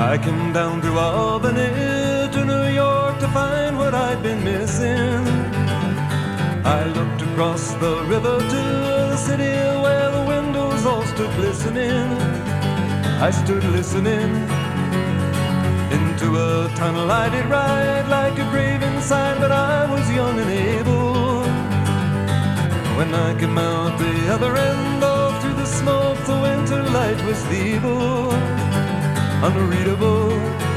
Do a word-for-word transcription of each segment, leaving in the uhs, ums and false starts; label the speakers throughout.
Speaker 1: I came down through Albany to New York to find what I'd been missing. I looked across the river to the city where the windows all stood glistening. I stood listening into a tunnel I did ride like a grave inside, but I was young and able. When I came out the other end, all through the smoke, the winter light was feeble, unreadable.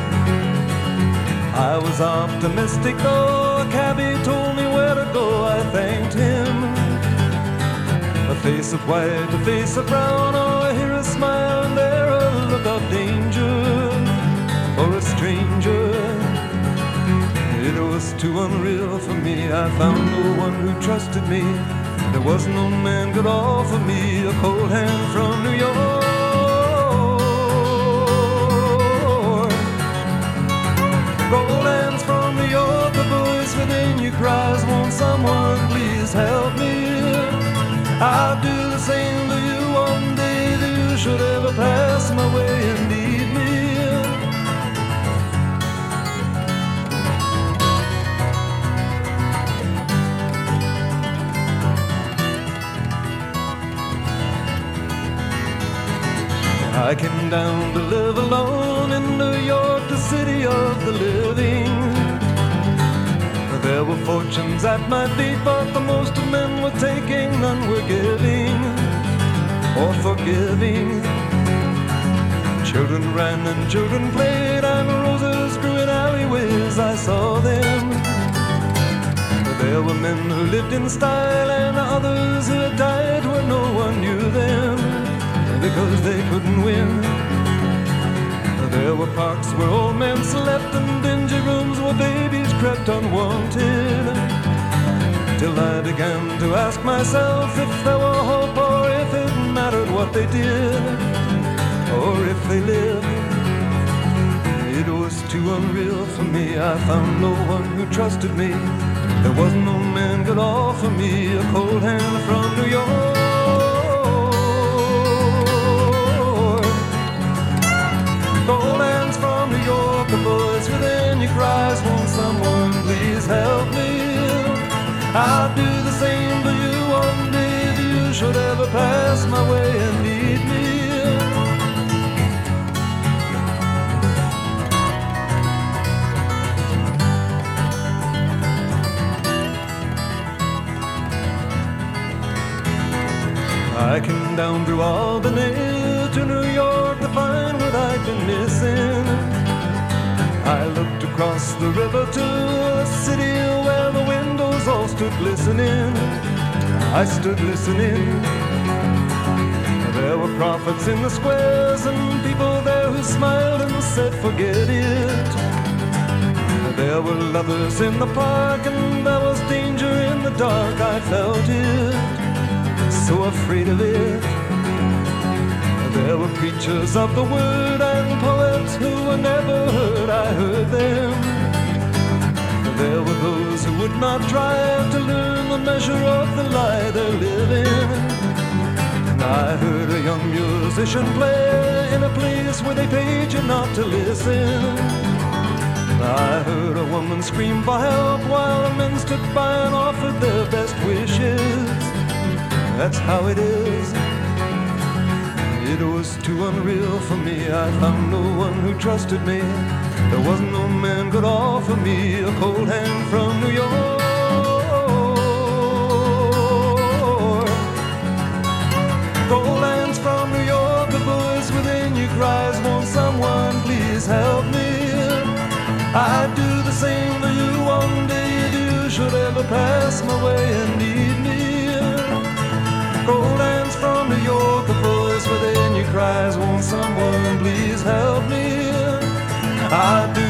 Speaker 1: I was optimistic, though a cabbie told me where to go. I thanked him. A face of white, a face of brown, oh, here a smile and there a look of danger for a stranger. It was too unreal for me. I found no one who trusted me. There was no man could offer me a cold hand from New York. Cold hands from New York, the voice within you cries, won't someone please help me? I'll do the same to you one day if you should ever pass my way and need me. I came down to live alone in New York, the city of the living. There were fortunes at my feet, but the most of men were taking, none were giving or forgiving. Children ran and children played, and roses grew in alleyways. I saw them. There were men who lived in style and others who had died where no one knew them, because they couldn't win. There were parks where old men slept and dingy rooms where babies crept unwanted, till I began to ask myself if there were hope or if it mattered what they did or if they lived. It was too unreal for me. I found no one who trusted me. There was no man could offer me a cold hand from New York. Cold hands from New York, a voice within you cries, won't someone please help me? I'll do the same for you one day if you should ever pass my way and need me. I came down through Albany to New York to find what I'd been missing. I looked across the river to a city where the windows all stood glistening. I stood listening. There were prophets in the squares and people there who smiled and said forget it. There were lovers in the park and there was danger in the dark. I felt it, so afraid of it. There were preachers of the word and poets who were never heard. I heard them. There were those who would not try to learn the measure of the lie they're living. And I heard a young musician play in a place where they paid you not to listen. I heard a woman scream for help while men stood by and offered their best wishes. That's how it is. It was too unreal for me. I found no one who trusted me. There was no man could offer me a cold hand from New York. Cold hands from New York, the voice within you cries, won't someone please help me? I'd do the same for you one day if you should ever pass my way and need me. Cold hands from New York, the voice within you cries, won't someone please help me? I'd do